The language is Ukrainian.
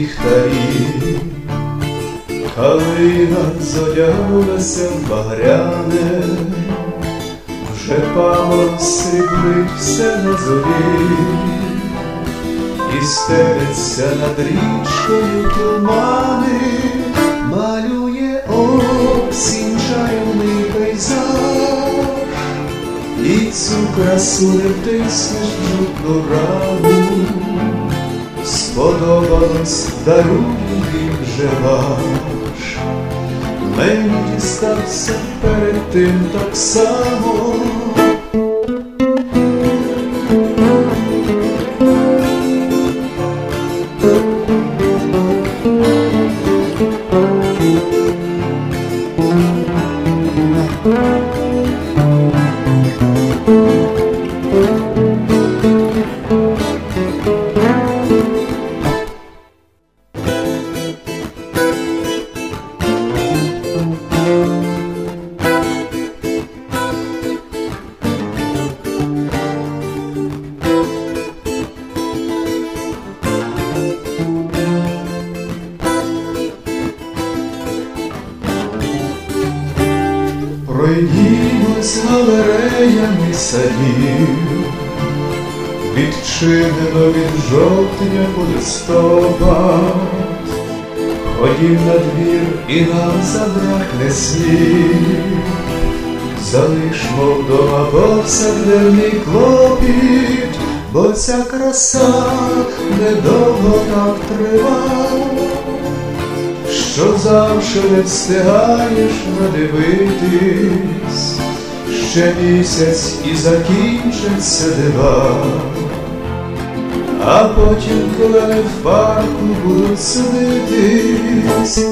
ліхтарі, калина зодяглася в багряне, вже пам'ять сріблить все на зорі, і стеляться над річкою тумани, малює осінь чарівний пейзаж, і цю красу не втиснеш в жодну рану. Сподобалось, даруй їм же ваш, мені дістався перед тим так само. Пройдімось галереями садів, відчинено від жовтня по листопад. Ходім на двір, і нам забракне слів, залишмо вдома повсякденний клопіт, бо ця краса недовго так триває, що завжди не встигаєш надивитись, ще місяць і закінчаться дива, а потім клени в парку будуть садитись.